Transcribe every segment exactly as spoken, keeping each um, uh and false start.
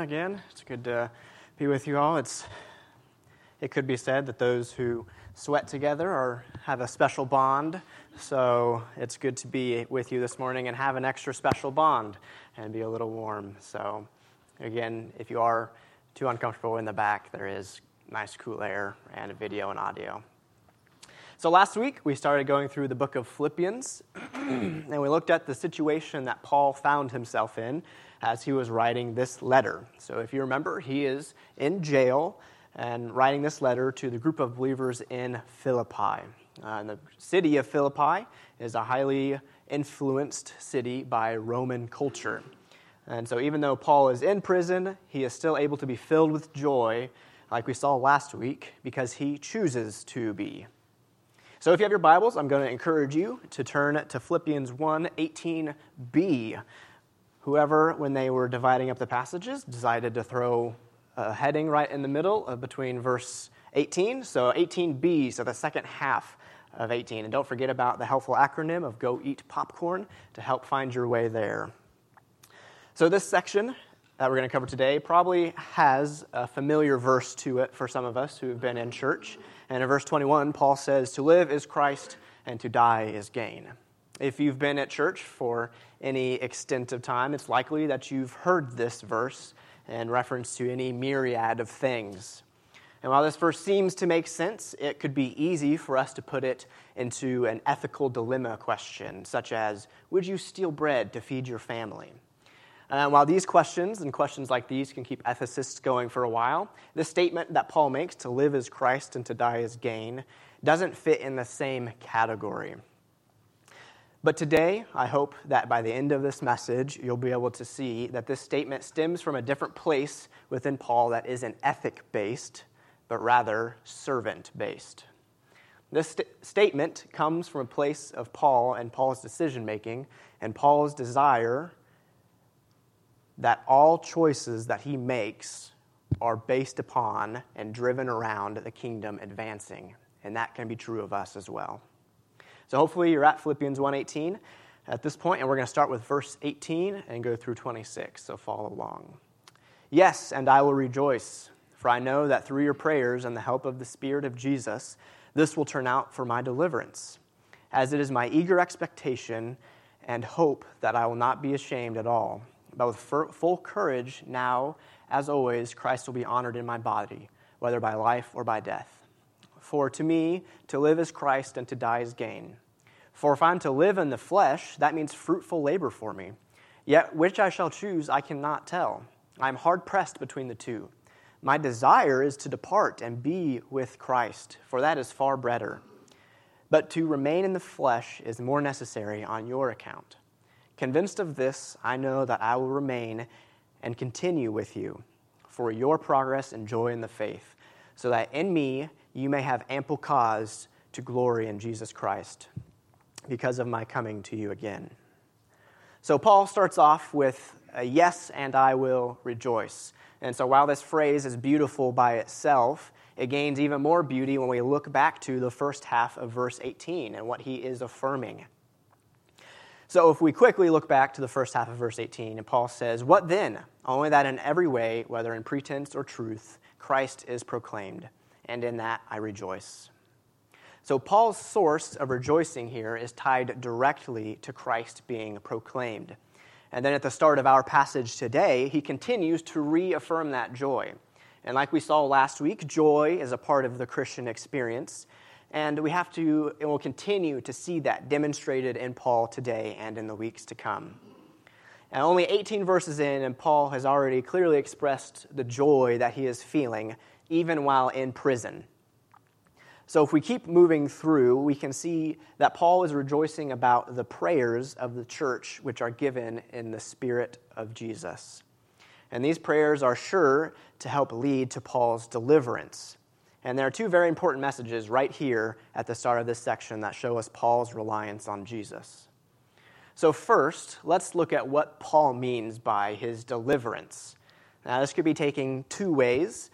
again. It's good to be with you all. It's it could be said that those who sweat together are have a special bond. So it's good to be with you this morning and have an extra special bond and be a little warm. So again, if you are too uncomfortable in the back, there is nice cool air and video and audio. So last week, we started going through the book of Philippians, and we looked at the situation that Paul found himself in as he was writing this letter. So if you remember, he is in jail and writing this letter to the group of believers in Philippi. Uh, and the city of Philippi is a highly influenced city by Roman culture. And so even though Paul is in prison, he is still able to be filled with joy, like we saw last week, because he chooses to be. So if you have your Bibles, I'm going to encourage you to turn to Philippians one eighteen b. Whoever, when they were dividing up the passages, decided to throw a heading right in the middle of between verse eighteen. So eighteen b, so the second half of eighteen. And don't forget about the helpful acronym of Go Eat Popcorn to help find your way there. So this section that we're going to cover today probably has a familiar verse to it for some of us who have been in church. And in verse twenty-one, Paul says, "To live is Christ, and to die is gain." If you've been at church for any extent of time, it's likely that you've heard this verse in reference to any myriad of things. And while this verse seems to make sense, it could be easy for us to put it into an ethical dilemma question, such as, would you steal bread to feed your family? Uh, while these questions and questions like these can keep ethicists going for a while, the statement that Paul makes, to live is Christ and to die is gain, doesn't fit in the same category. But today, I hope that by the end of this message, you'll be able to see that this statement stems from a different place within Paul that isn't ethic-based, but rather servant-based. This st- statement comes from a place of Paul and Paul's decision-making and Paul's desire that all choices that he makes are based upon and driven around the kingdom advancing. And that can be true of us as well. So hopefully you're at Philippians one eighteen at this point, and we're going to start with verse eighteen and go through twenty-six, so follow along. "Yes, and I will rejoice, for I know that through your prayers and the help of the Spirit of Jesus, this will turn out for my deliverance, as it is my eager expectation and hope that I will not be ashamed at all. But with full courage, now, as always, Christ will be honored in my body, whether by life or by death. For to me, to live is Christ and to die is gain. For if I'm to live in the flesh, that means fruitful labor for me. Yet which I shall choose, I cannot tell. I am hard-pressed between the two. My desire is to depart and be with Christ, for that is far better. But to remain in the flesh is more necessary on your account. Convinced of this, I know that I will remain and continue with you for your progress and joy in the faith, so that in me you may have ample cause to glory in Jesus Christ because of my coming to you again." So Paul starts off with a yes, and I will rejoice. And so while this phrase is beautiful by itself, it gains even more beauty when we look back to the first half of verse eighteen and what he is affirming. So if we quickly look back to the first half of verse eighteen, and Paul says, "What then? Only that in every way, whether in pretense or truth, Christ is proclaimed, and in that I rejoice." So Paul's source of rejoicing here is tied directly to Christ being proclaimed. And then at the start of our passage today, he continues to reaffirm that joy. And like we saw last week, joy is a part of the Christian experience. And we have to, and we'll continue to see that demonstrated in Paul today and in the weeks to come. And only eighteen verses in, and Paul has already clearly expressed the joy that he is feeling, even while in prison. So if we keep moving through, we can see that Paul is rejoicing about the prayers of the church, which are given in the Spirit of Jesus. And these prayers are sure to help lead to Paul's deliverance. And there are two very important messages right here at the start of this section that show us Paul's reliance on Jesus. So first, let's look at what Paul means by his deliverance. Now, this could be taken two ways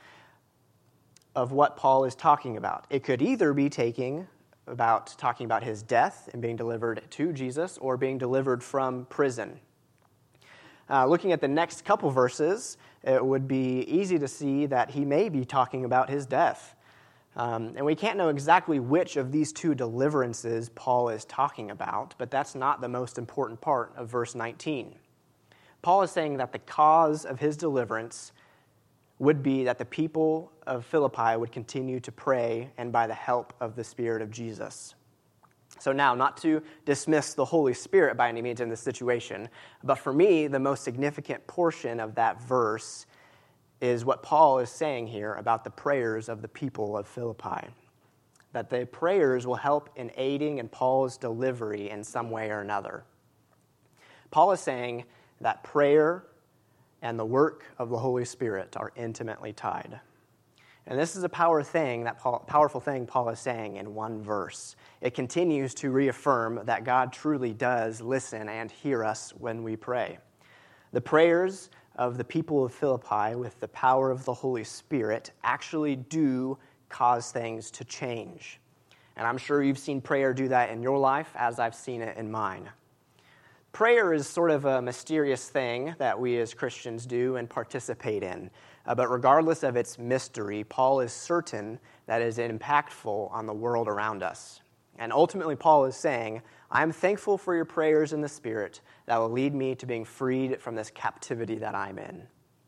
of what Paul is talking about. It could either be taking about talking about his death and being delivered to Jesus, or being delivered from prison. Uh, looking at the next couple verses, it would be easy to see that he may be talking about his death. Um, and we can't know exactly which of these two deliverances Paul is talking about, but that's not the most important part of verse nineteen. Paul is saying that the cause of his deliverance would be that the people of Philippi would continue to pray and by the help of the Spirit of Jesus. So now, not to dismiss the Holy Spirit by any means in this situation, but for me, the most significant portion of that verse is what Paul is saying here about the prayers of the people of Philippi. That the prayers will help in aiding in Paul's delivery in some way or another. Paul is saying that prayer and the work of the Holy Spirit are intimately tied. And this is a power thing, that Paul, powerful thing Paul is saying in one verse. It continues to reaffirm that God truly does listen and hear us when we pray. The prayers of the people of Philippi with the power of the Holy Spirit actually do cause things to change. And I'm sure you've seen prayer do that in your life as I've seen it in mine. Prayer is sort of a mysterious thing that we as Christians do and participate in. Uh, but regardless of its mystery, Paul is certain that it is impactful on the world around us. And ultimately, Paul is saying, I'm thankful for your prayers in the Spirit that will lead me to being freed from this captivity that I'm in.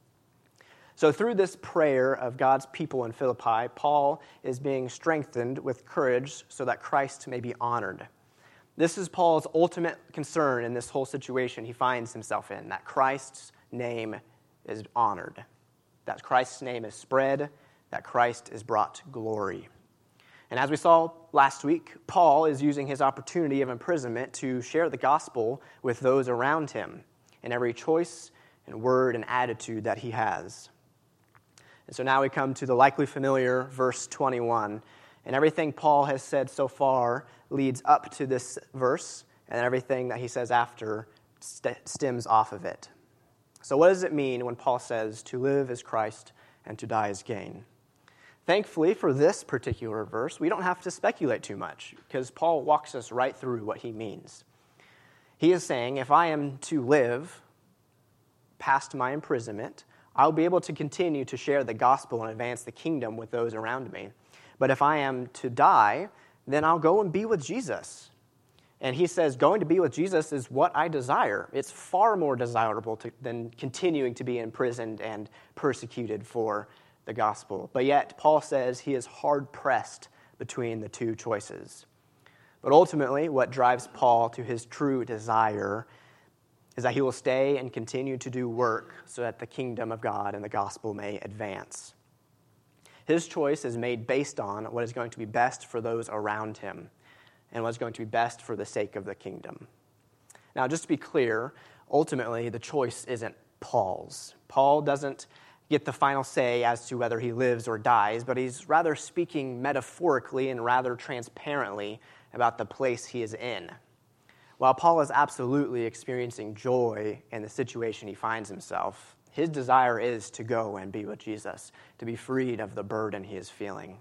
So through this prayer of God's people in Philippi, Paul is being strengthened with courage so that Christ may be honored. This is Paul's ultimate concern in this whole situation he finds himself in, that Christ's name is honored, that Christ's name is spread, that Christ is brought glory. And as we saw last week, Paul is using his opportunity of imprisonment to share the gospel with those around him in every choice and word and attitude that he has. And so now we come to the likely familiar verse twenty-one. And everything Paul has said so far leads up to this verse, and everything that he says after st- stems off of it. So what does it mean when Paul says, to live is Christ and to die is gain? Thankfully, for this particular verse, we don't have to speculate too much, because Paul walks us right through what he means. He is saying, if I am to live past my imprisonment, I'll be able to continue to share the gospel and advance the kingdom with those around me. But if I am to die, then I'll go and be with Jesus. And he says, going to be with Jesus is what I desire. It's far more desirable to, than continuing to be imprisoned and persecuted for the gospel. But yet, Paul says he is hard-pressed between the two choices. But ultimately, what drives Paul to his true desire is that he will stay and continue to do work so that the kingdom of God and the gospel may advance. His choice is made based on what is going to be best for those around him and what is going to be best for the sake of the kingdom. Now, just to be clear, ultimately, the choice isn't Paul's. Paul doesn't get the final say as to whether he lives or dies, but he's rather speaking metaphorically and rather transparently about the place he is in. While Paul is absolutely experiencing joy in the situation he finds himself, his desire is to go and be with Jesus, to be freed of the burden he is feeling.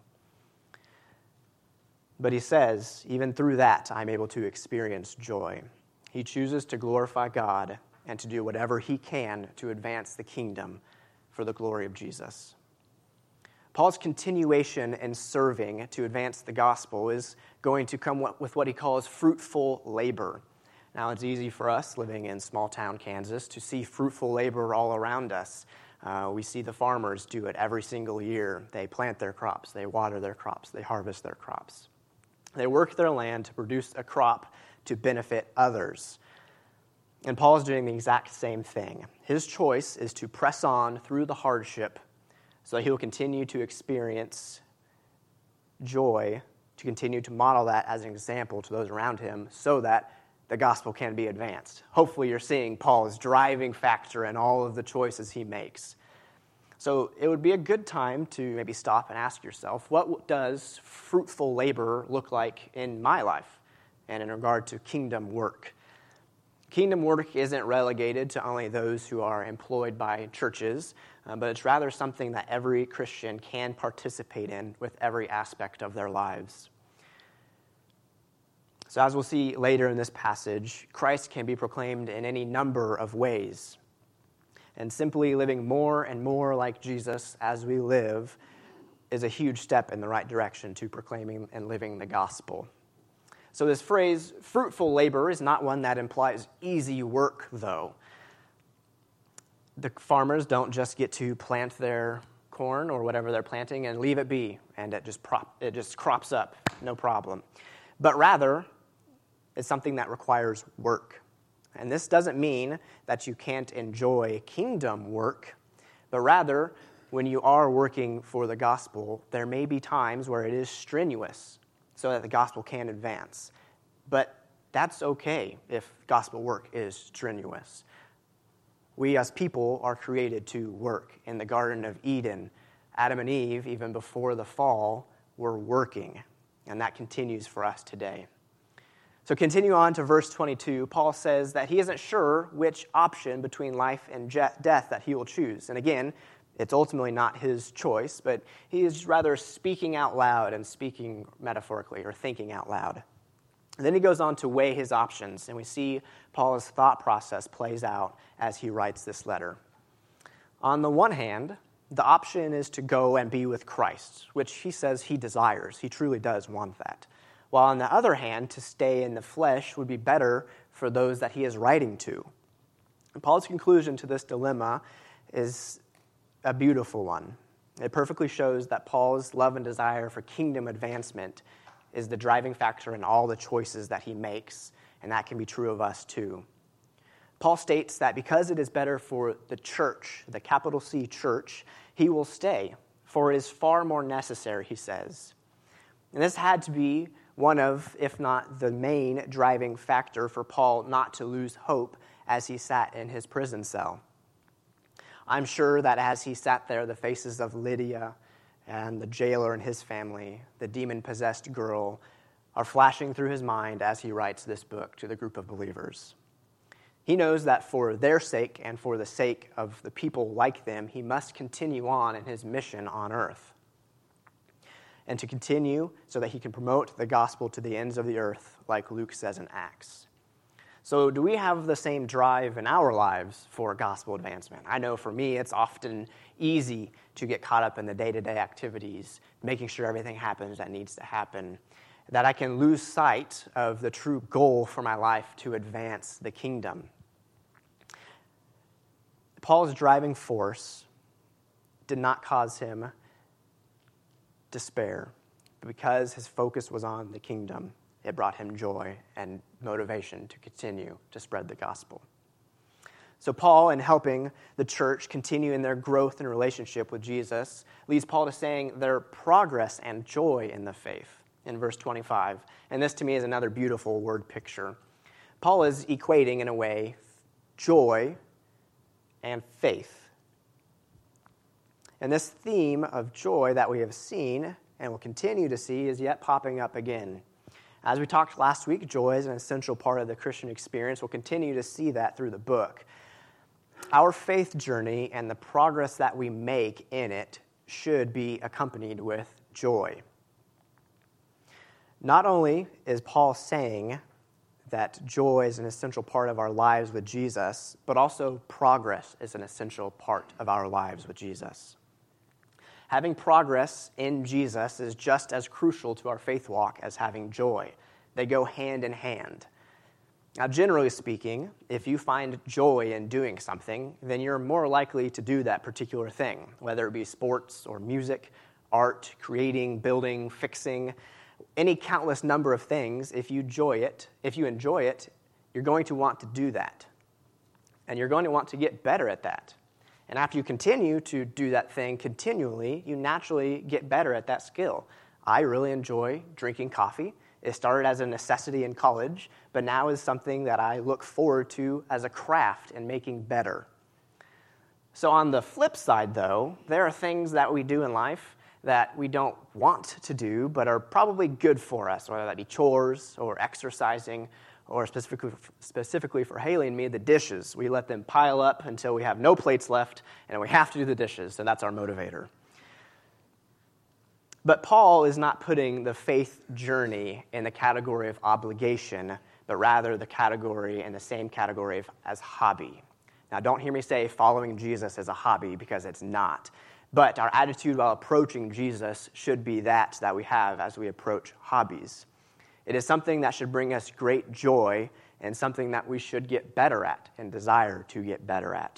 But he says, even through that, I'm able to experience joy. He chooses to glorify God and to do whatever he can to advance the kingdom for the glory of Jesus. Paul's continuation in serving to advance the gospel is going to come with what he calls fruitful labor. Now, it's easy for us living in small-town Kansas to see fruitful labor all around us. Uh, we see the farmers do it every single year. They plant their crops, they water their crops, they harvest their crops. They work their land to produce a crop to benefit others. And Paul is doing the exact same thing. His choice is to press on through the hardship so that he will continue to experience joy, to continue to model that as an example to those around him so that the gospel can be advanced. Hopefully you're seeing Paul's driving factor in all of the choices he makes. So it would be a good time to maybe stop and ask yourself, what does fruitful labor look like in my life and in regard to kingdom work? Kingdom work isn't relegated to only those who are employed by churches, uh, but it's rather something that every Christian can participate in with every aspect of their lives. So as we'll see later in this passage, Christ can be proclaimed in any number of ways. And simply living more and more like Jesus as we live is a huge step in the right direction to proclaiming and living the gospel. So this phrase, fruitful labor, is not one that implies easy work, though. The farmers don't just get to plant their corn or whatever they're planting and leave it be, and it just prop, it just crops up, no problem. But rather, it's something that requires work. And this doesn't mean that you can't enjoy kingdom work, but rather, when you are working for the gospel, there may be times where it is strenuous so that the gospel can advance. But that's okay if gospel work is strenuous. We as people are created to work. In the Garden of Eden, Adam and Eve, even before the fall, were working, and that continues for us today. So continue on to verse twenty-two. Paul says that he isn't sure which option between life and je- death that he will choose. And again, it's ultimately not his choice, but he is rather speaking out loud and speaking metaphorically or thinking out loud. And then he goes on to weigh his options, and we see Paul's thought process plays out as he writes this letter. On the one hand, the option is to go and be with Christ, which he says he desires. He truly does want that. While on the other hand, to stay in the flesh would be better for those that he is writing to. And Paul's conclusion to this dilemma is a beautiful one. It perfectly shows that Paul's love and desire for kingdom advancement is the driving factor in all the choices that he makes, and that can be true of us too. Paul states that because it is better for the church, the capital C church, he will stay, for it is far more necessary, he says. And this had to be one of, if not the main driving factor for Paul not to lose hope as he sat in his prison cell. I'm sure that as he sat there, the faces of Lydia and the jailer and his family, the demon-possessed girl, are flashing through his mind as he writes this book to the group of believers. He knows that for their sake and for the sake of the people like them, he must continue on in his mission on earth. And to continue so that he can promote the gospel to the ends of the earth, like Luke says in Acts. So do we have the same drive in our lives for gospel advancement? I know for me, it's often easy to get caught up in the day-to-day activities, making sure everything happens that needs to happen, that I can lose sight of the true goal for my life to advance the kingdom. Paul's driving force did not cause him despair, but because his focus was on the kingdom, it brought him joy and motivation to continue to spread the gospel. So Paul, in helping the church continue in their growth and relationship with Jesus, leads Paul to saying their progress and joy in the faith in verse twenty-five. And this to me is another beautiful word picture. Paul is equating, in a way, joy and faith. And this theme of joy that we have seen and will continue to see is yet popping up again. As we talked last week, joy is an essential part of the Christian experience. We'll continue to see that through the book. Our faith journey and the progress that we make in it should be accompanied with joy. Not only is Paul saying that joy is an essential part of our lives with Jesus, but also progress is an essential part of our lives with Jesus. Having progress in Jesus is just as crucial to our faith walk as having joy. They go hand in hand. Now, generally speaking, if you find joy in doing something, then you're more likely to do that particular thing, whether it be sports or music, art, creating, building, fixing, any countless number of things. If you enjoy it, if you enjoy it, you're going to want to do that. And you're going to want to get better at that. And after you continue to do that thing continually, you naturally get better at that skill. I really enjoy drinking coffee. It started as a necessity in college, but now is something that I look forward to as a craft and making better. So on the flip side, though, there are things that we do in life that we don't want to do, but are probably good for us, whether that be chores or exercising, or specifically, specifically for Haley and me, the dishes. We let them pile up until we have no plates left, and we have to do the dishes, and that's our motivator. But Paul is not putting the faith journey in the category of obligation, but rather the category in the same category of, as hobby. Now, don't hear me say following Jesus is a hobby, because it's not. But our attitude while approaching Jesus should be that that we have as we approach hobbies. It is something that should bring us great joy and something that we should get better at and desire to get better at.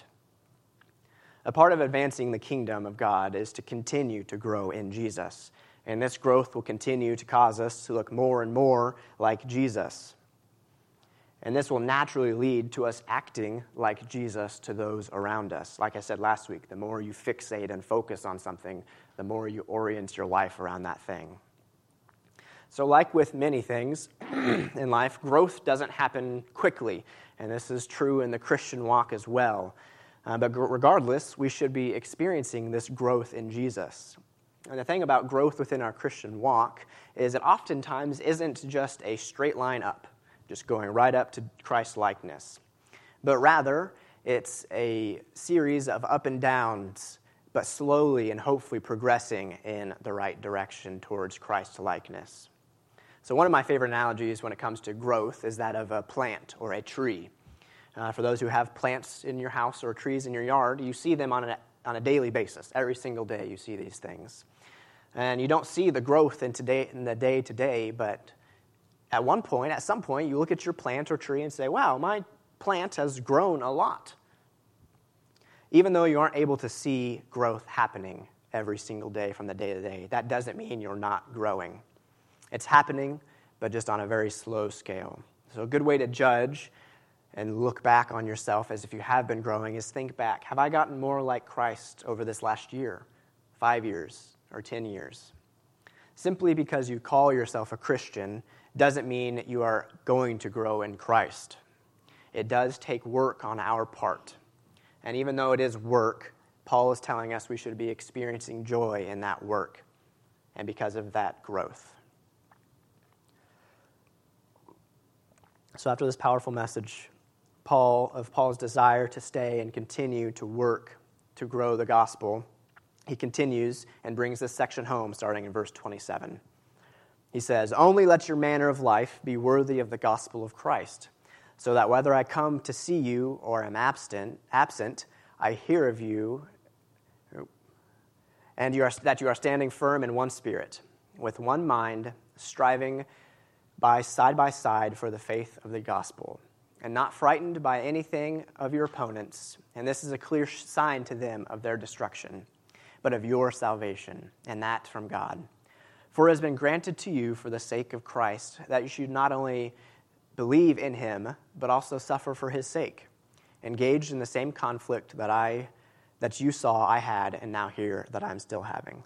A part of advancing the kingdom of God is to continue to grow in Jesus. And this growth will continue to cause us to look more and more like Jesus. And this will naturally lead to us acting like Jesus to those around us. Like I said last week, the more you fixate and focus on something, the more you orient your life around that thing. So like with many things in life, growth doesn't happen quickly. And this is true in the Christian walk as well. Uh, but regardless, we should be experiencing this growth in Jesus. And the thing about growth within our Christian walk is it oftentimes isn't just a straight line up, just going right up to Christ-likeness. But rather, it's a series of up and downs, but slowly and hopefully progressing in the right direction towards Christ-likeness. So one of my favorite analogies when it comes to growth is that of a plant or a tree. Uh, for those who have plants in your house or trees in your yard, you see them on a, on a daily basis. Every single day you see these things. And you don't see the growth in, today, in the day-to-day, but at one point, at some point, you look at your plant or tree and say, wow, my plant has grown a lot. Even though you aren't able to see growth happening every single day from the day to day, that doesn't mean you're not growing. It's happening, but just on a very slow scale. So a good way to judge and look back on yourself as if you have been growing is think back. Have I gotten more like Christ over this last year, five years, or ten years? Simply because you call yourself a Christian doesn't mean you are going to grow in Christ. It does take work on our part. And even though it is work, Paul is telling us we should be experiencing joy in that work and because of that growth. So after this powerful message, Paul of Paul's desire to stay and continue to work to grow the gospel, he continues and brings this section home starting in verse twenty-seven. He says, "Only let your manner of life be worthy of the gospel of Christ, so that whether I come to see you or am absent, absent, I hear of you, and you are, that you are standing firm in one spirit, with one mind, striving by side by side for the faith of the gospel, and not frightened by anything of your opponents, and this is a clear sign to them of their destruction, but of your salvation, and that from God. For it has been granted to you for the sake of Christ that you should not only believe in him, but also suffer for his sake, engaged in the same conflict that I, that you saw I had and now hear that I'm still having."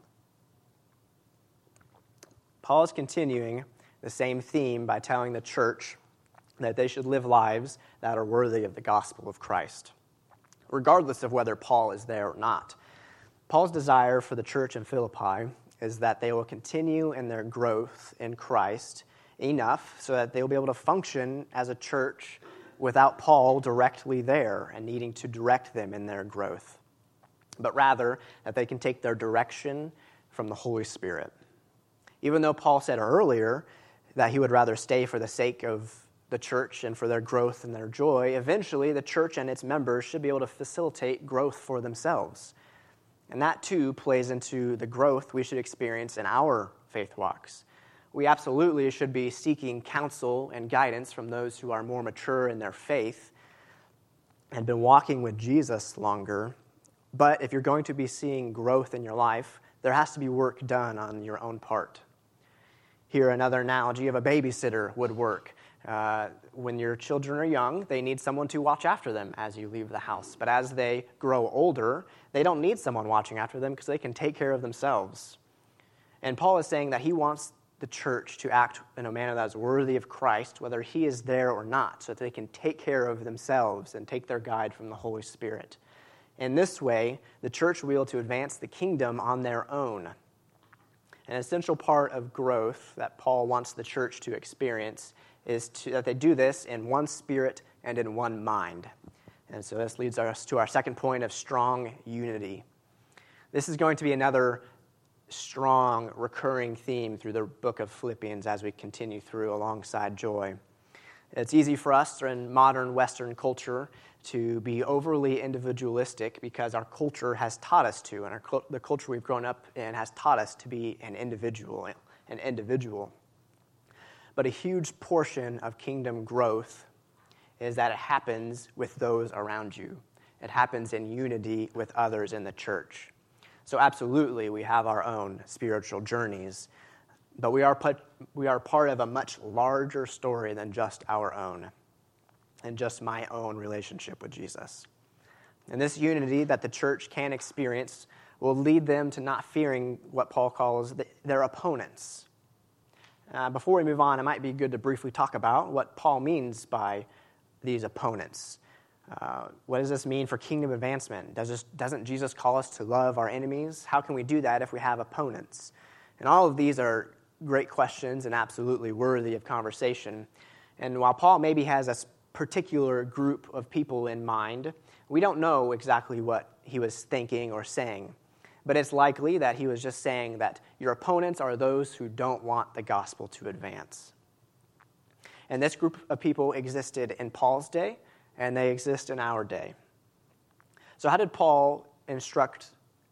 Paul is continuing the same theme by telling the church that they should live lives that are worthy of the gospel of Christ, regardless of whether Paul is there or not. Paul's desire for the church in Philippi is that they will continue in their growth in Christ enough so that they will be able to function as a church without Paul directly there and needing to direct them in their growth, but rather that they can take their direction from the Holy Spirit. Even though Paul said earlier that he would rather stay for the sake of the church and for their growth and their joy, eventually the church and its members should be able to facilitate growth for themselves. And that, too, plays into the growth we should experience in our faith walks. We absolutely should be seeking counsel and guidance from those who are more mature in their faith and been walking with Jesus longer. But if you're going to be seeing growth in your life, there has to be work done on your own part. Here, another analogy of a babysitter would work. Uh, when your children are young, they need someone to watch after them as you leave the house. But as they grow older, they don't need someone watching after them because they can take care of themselves. And Paul is saying that he wants the church to act in a manner that is worthy of Christ, whether he is there or not, so that they can take care of themselves and take their guide from the Holy Spirit. In this way, the church will be able to advance the kingdom on their own. An essential part of growth that Paul wants the church to experience is to, that they do this in one spirit and in one mind. And so this leads us to our second point of strong unity. This is going to be another strong, recurring theme through the book of Philippians as we continue through alongside joy. It's easy for us in modern Western culture to be overly individualistic because our culture has taught us to, and our, the culture we've grown up in has taught us to be an individual, an individual. But a huge portion of kingdom growth is that it happens with those around you. It happens in unity with others in the church. So absolutely, we have our own spiritual journeys, but we are put, we are part of a much larger story than just our own, and just my own relationship with Jesus. And this unity that the church can experience will lead them to not fearing what Paul calls the, their opponents. Uh, before we move on, it might be good to briefly talk about what Paul means by these opponents. Uh, what does this mean for kingdom advancement? Does this, doesn't Jesus call us to love our enemies? How can we do that if we have opponents? And all of these are great questions and absolutely worthy of conversation. And while Paul maybe has a particular group of people in mind, we don't know exactly what he was thinking or saying. But it's likely that he was just saying that your opponents are those who don't want the gospel to advance. And this group of people existed in Paul's day, and they exist in our day. So how did Paul instruct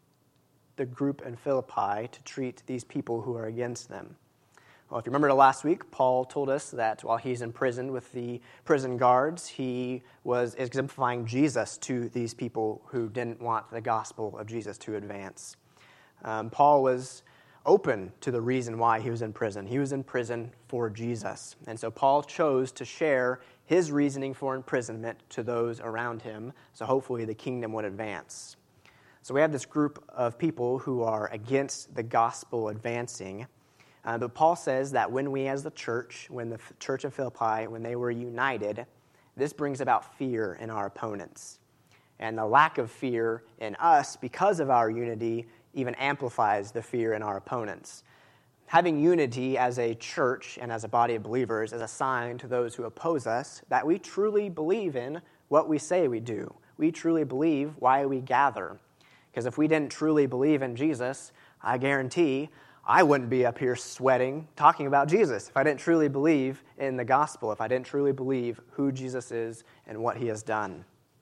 the group in Philippi to treat these people who are against them? Well, if you remember last week, Paul told us that while he's in prison with the prison guards, he was exemplifying Jesus to these people who didn't want the gospel of Jesus to advance. Um, Paul was open to the reason why he was in prison. He was in prison for Jesus. And so Paul chose to share his reasoning for imprisonment to those around him, so hopefully the kingdom would advance. So we have this group of people who are against the gospel advancing. Uh, but Paul says that when we as the church, when the church of Philippi, when they were united, this brings about fear in our opponents. And the lack of fear in us because of our unity even amplifies the fear in our opponents. Having unity as a church and as a body of believers is a sign to those who oppose us that we truly believe in what we say we do. We truly believe why we gather. Because if we didn't truly believe in Jesus, I guarantee I wouldn't be up here sweating talking about Jesus if I didn't truly believe in the gospel, if I didn't truly believe who Jesus is and what he has done.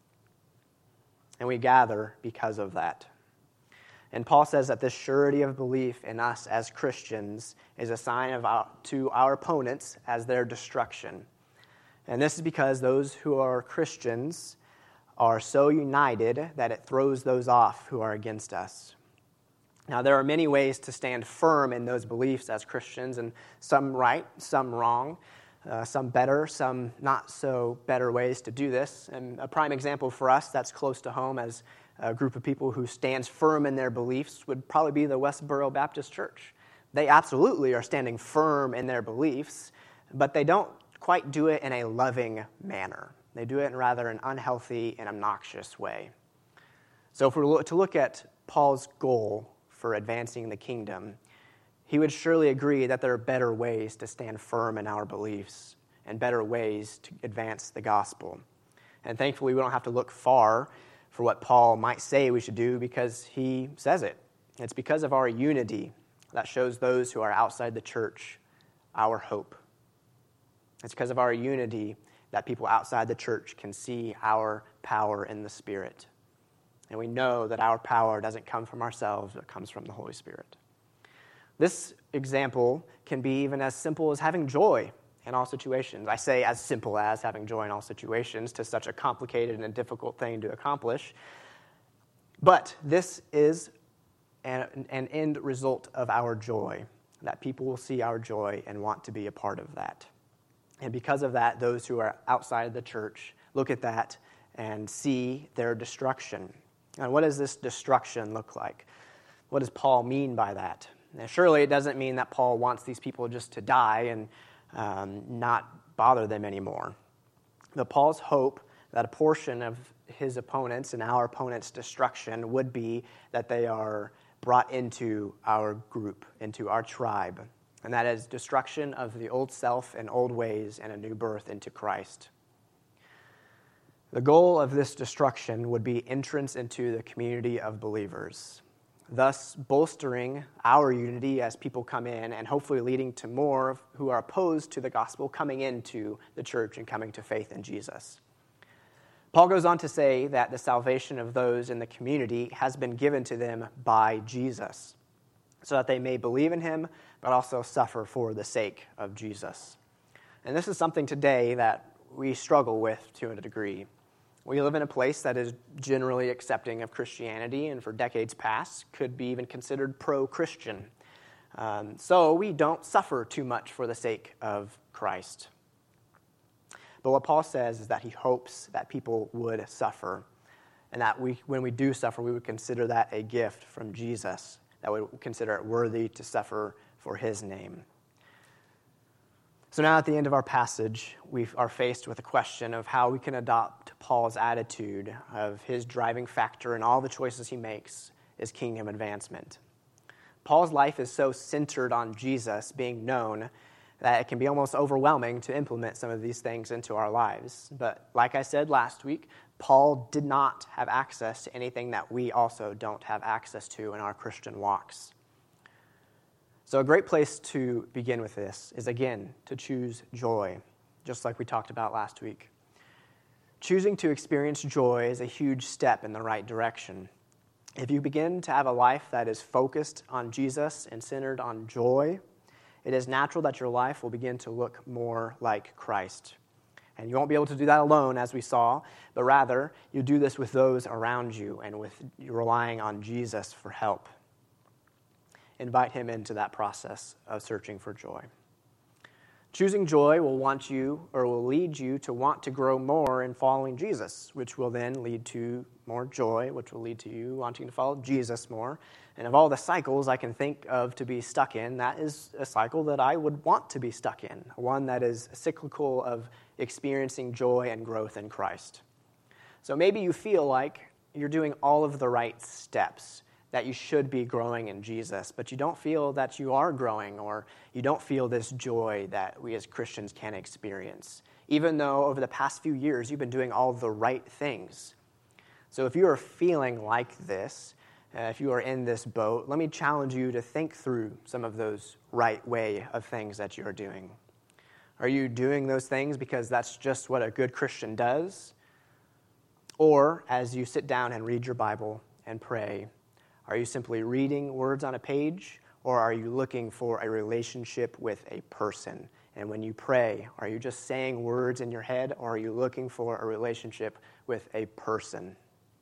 And we gather because of that. And Paul says that this surety of belief in us as Christians is a sign of our, to our opponents as their destruction. And this is because those who are Christians are so united that it throws those off who are against us. Now, there are many ways to stand firm in those beliefs as Christians, and some right, some wrong, uh, some better, some not so better ways to do this. And a prime example for us that's close to home as a group of people who stands firm in their beliefs would probably be the Westboro Baptist Church. They absolutely are standing firm in their beliefs, but they don't quite do it in a loving manner. They do it in rather an unhealthy and obnoxious way. So if we were to look at Paul's goal for advancing the kingdom, he would surely agree that there are better ways to stand firm in our beliefs and better ways to advance the gospel. And thankfully, we don't have to look far for what Paul might say we should do because he says it. It's because of our unity that shows those who are outside the church our hope. It's because of our unity that people outside the church can see our power in the Spirit. And we know that our power doesn't come from ourselves, it comes from the Holy Spirit. This example can be even as simple as having joy in all situations. I say as simple as having joy in all situations to such a complicated and difficult thing to accomplish. But this is an, an end result of our joy, that people will see our joy and want to be a part of that. And because of that, those who are outside of the church look at that and see their destruction. And what does this destruction look like? What does Paul mean by that? Now, surely it doesn't mean that Paul wants these people just to die and um, not bother them anymore. But Paul's hope that a portion of his opponents and our opponents' destruction would be that they are brought into our group, into our tribe. And that is destruction of the old self and old ways and a new birth into Christ. The goal of this destruction would be entrance into the community of believers. thus bolstering our unity as people come in and hopefully leading to more who are opposed to the gospel coming into the church and coming to faith in Jesus. Paul goes on to say that the salvation of those in the community has been given to them by Jesus, so that they may believe in him, but also suffer for the sake of Jesus. And this is something today that we struggle with to a degree. We live in a place that is generally accepting of Christianity, and for decades past could be even considered pro-Christian. Um, so we don't suffer too much for the sake of Christ. But what Paul says is that he hopes that people would suffer, and that we, when we do suffer, we would consider that a gift from Jesus, that we would consider it worthy to suffer for his name. So now at the end of our passage, we are faced with a question of how we can adopt Paul's attitude of his driving factor in all the choices he makes is kingdom advancement. Paul's life is so centered on Jesus being known that it can be almost overwhelming to implement some of these things into our lives. But like I said last week, Paul did not have access to anything that we also don't have access to in our Christian walks. So a great place to begin with this is, again, to choose joy, just like we talked about last week. Choosing to experience joy is a huge step in the right direction. If you begin to have a life that is focused on Jesus and centered on joy, it is natural that your life will begin to look more like Christ. And you won't be able to do that alone, as we saw, but rather you do this with those around you and with you relying on Jesus for help. Invite him into that process of searching for joy. Choosing joy will want you or will lead you to want to grow more in following Jesus, which will then lead to more joy, which will lead to you wanting to follow Jesus more. And of all the cycles I can think of to be stuck in, that is a cycle that I would want to be stuck in, one that is cyclical of experiencing joy and growth in Christ. So maybe you feel like you're doing all of the right steps, that you should be growing in Jesus, but you don't feel that you are growing, or you don't feel this joy that we as Christians can experience, even though over the past few years you've been doing all the right things. So if you are feeling like this, uh, if you are in this boat, let me challenge you to think through some of those right way of things that you're doing. Are you doing those things because that's just what a good Christian does? Or as you sit down and read your Bible and pray, are you simply reading words on a page, or are you looking for a relationship with a person? And when you pray, are you just saying words in your head, or are you looking for a relationship with a person?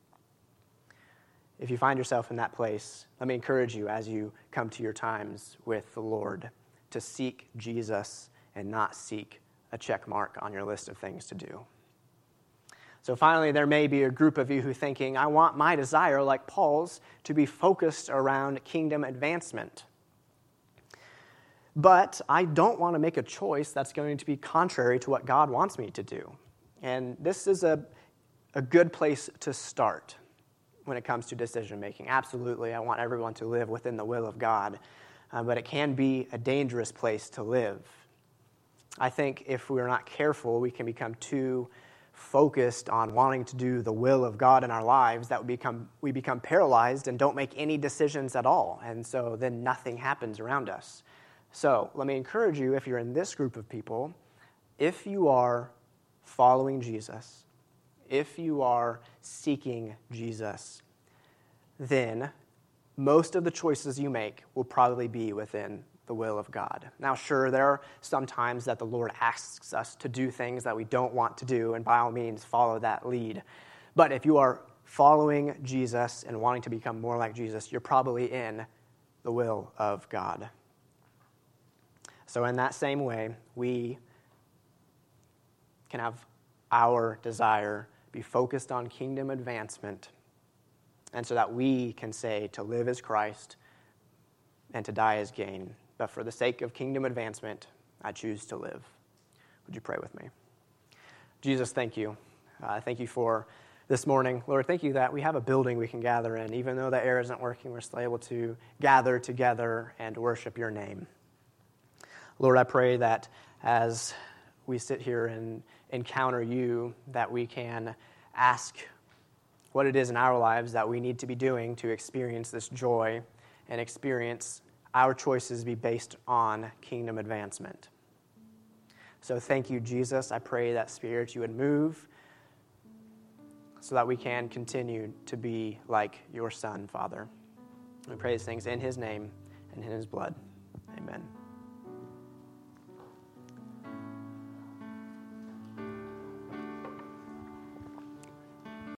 If you find yourself in that place, let me encourage you as you come to your times with the Lord to seek Jesus and not seek a check mark on your list of things to do. So finally, there may be a group of you who are thinking, I want my desire, like Paul's, to be focused around kingdom advancement. But I don't want to make a choice that's going to be contrary to what God wants me to do. And this is a, a good place to start when it comes to decision making. Absolutely, I want everyone to live within the will of God, uh, but it can be a dangerous place to live. I think if we're not careful, we can become too focused on wanting to do the will of God in our lives, that we become we become paralyzed and don't make any decisions at all. And so then nothing happens around us. So let me encourage you, if you're in this group of people, if you are following Jesus, if you are seeking Jesus, then most of the choices you make will probably be within the will of God. Now, sure, there are some times that the Lord asks us to do things that we don't want to do, and by all means, follow that lead. But if you are following Jesus and wanting to become more like Jesus, you're probably in the will of God. So in that same way, we can have our desire be focused on kingdom advancement, and so that we can say to live as Christ and to die as gain. But for the sake of kingdom advancement, I choose to live. Would you pray with me? Jesus, thank you. Uh, thank you for this morning. Lord, thank you that we have a building we can gather in. Even though the air isn't working, we're still able to gather together and worship your name. Lord, I pray that as we sit here and encounter you, that we can ask what it is in our lives that we need to be doing to experience this joy and experience our choices be based on kingdom advancement. So thank you, Jesus. I pray that Spirit, you would move so that we can continue to be like your Son, Father. We pray these things in his name and in his blood. Amen.